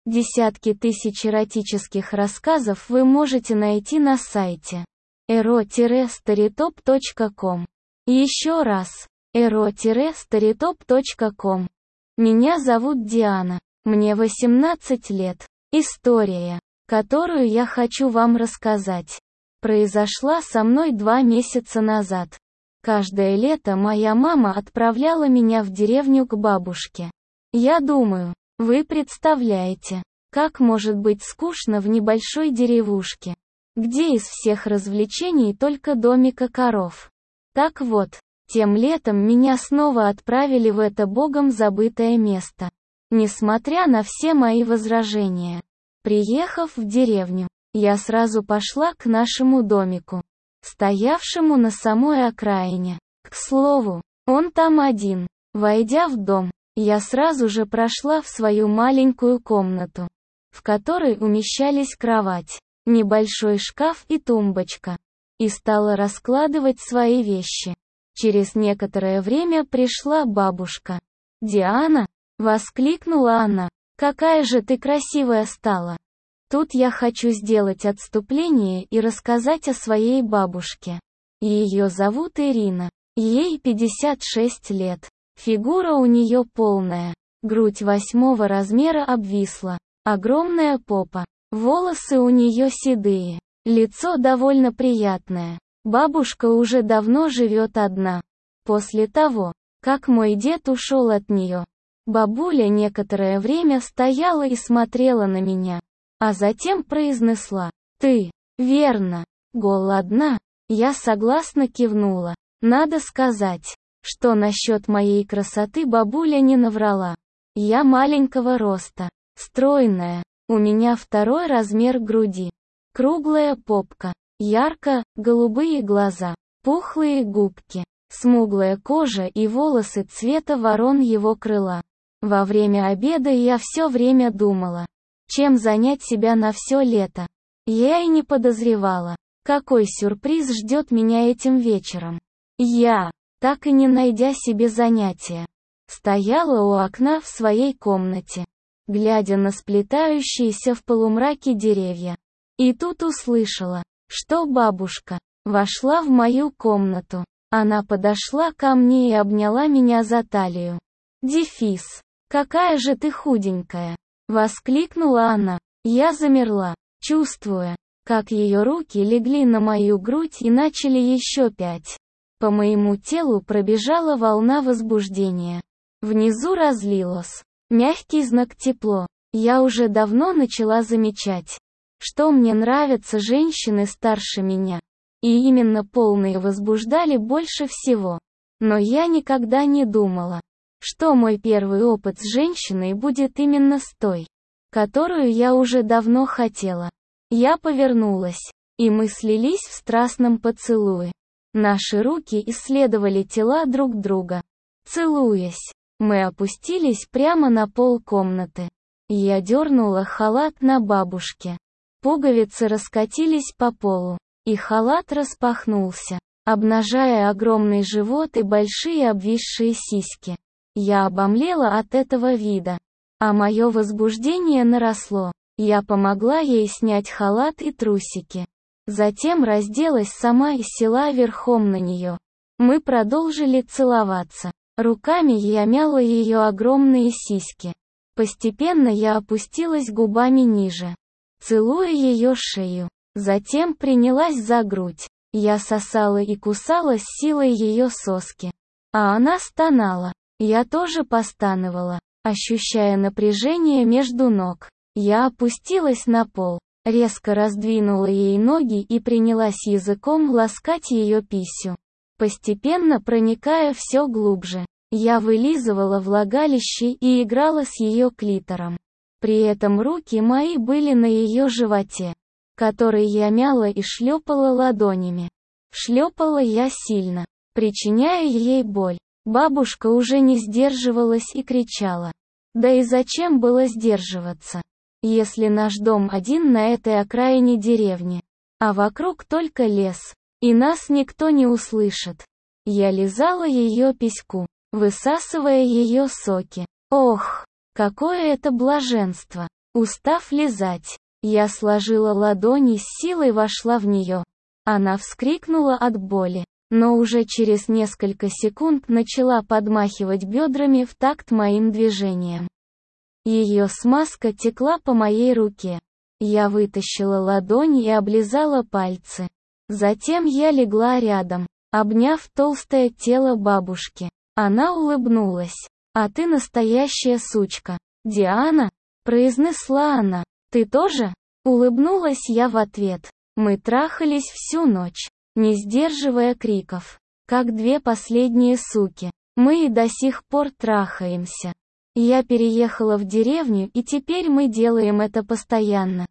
Десятки тысяч эротических рассказов вы можете найти на сайте ero-storytop.com. Еще раз, ero-storytop.com. Меня зовут Диана, мне 18 лет. История, которую я хочу вам рассказать, произошла со мной 2 месяца назад. Каждое лето моя мама отправляла меня в деревню к бабушке. Я думаю, вы представляете, как может быть скучно в небольшой деревушке, где из всех развлечений только домик и коров. Так вот, тем летом меня снова отправили в это богом забытое место. Несмотря на все мои возражения. Приехав в деревню, я сразу пошла к нашему домику, стоявшему на самой окраине. К слову, он там один. Войдя в дом, я сразу же прошла в свою маленькую комнату, в которой умещались кровать, небольшой шкаф и тумбочка, и стала раскладывать свои вещи. Через некоторое время пришла бабушка. «Диана!» — воскликнула она. «Какая же ты красивая стала!» Тут я хочу сделать отступление и рассказать о своей бабушке. Ее зовут Ирина. Ей 56 лет. Фигура у нее полная. Грудь 8 размера обвисла. Огромная попа. Волосы у нее седые. Лицо довольно приятное. Бабушка уже давно живет одна. После того, как мой дед ушел от нее, бабуля некоторое время стояла и смотрела на меня. А затем произнесла: «Ты, верно, голодна?» Я согласно кивнула. Надо сказать, что насчет моей красоты бабуля не наврала. Я маленького роста, стройная, у меня 2 размер груди, круглая попка, ярко-голубые глаза, пухлые губки, смуглая кожа и волосы цвета ворон его крыла. Во время обеда я все время думала, чем занять себя на все лето. Я и не подозревала, какой сюрприз ждет меня этим вечером. Я, так и не найдя себе занятия, стояла у окна в своей комнате, глядя на сплетающиеся в полумраке деревья. И тут услышала, что бабушка вошла в мою комнату. Она подошла ко мне и обняла меня за талию. «Дефис, какая же ты худенькая!» — воскликнула она. Я замерла, чувствуя, как ее руки легли на мою грудь и начали еще 5. По моему телу пробежала волна возбуждения. Внизу разлилось мягкий знак тепло. Я уже давно начала замечать, что мне нравятся женщины старше меня. И именно полные возбуждали больше всего. Но я никогда не думала, что мой первый опыт с женщиной будет именно с той, которую я уже давно хотела. Я повернулась, и мы слились в страстном поцелуе. Наши руки исследовали тела друг друга. Целуясь, мы опустились прямо на пол комнаты. Я дернула халат на бабушке. Пуговицы раскатились по полу, и халат распахнулся, обнажая огромный живот и большие обвисшие сиськи. Я обомлела от этого вида, а мое возбуждение наросло. Я помогла ей снять халат и трусики. Затем разделась сама и села верхом на нее. Мы продолжили целоваться. Руками я мяла ее огромные сиськи. Постепенно я опустилась губами ниже, целуя ее шею. Затем принялась за грудь. Я сосала и кусала с силой ее соски. А она стонала. Я тоже постановала, ощущая напряжение между ног. Я опустилась на пол, резко раздвинула ей ноги и принялась языком ласкать ее писю. Постепенно проникая все глубже, я вылизывала влагалище и играла с ее клитором. При этом руки мои были на ее животе, который я мяла и шлепала ладонями. Шлепала я сильно, причиняя ей боль. Бабушка уже не сдерживалась и кричала. Да и зачем было сдерживаться, если наш дом один на этой окраине деревни, а вокруг только лес, и нас никто не услышит. Я лизала ее письку, высасывая ее соки. Ох, какое это блаженство! Устав лизать, я сложила ладони, с силой вошла в нее. Она вскрикнула от боли, но уже через несколько секунд начала подмахивать бедрами в такт моим движениям. Ее смазка текла по моей руке. Я вытащила ладонь и облизала пальцы. Затем я легла рядом, обняв толстое тело бабушки. Она улыбнулась. «А ты настоящая сучка, Диана», — произнесла она. «Ты тоже?» — улыбнулась я в ответ. Мы трахались всю ночь, не сдерживая криков, как две последние суки. Мы и до сих пор трахаемся. Я переехала в деревню, и теперь мы делаем это постоянно.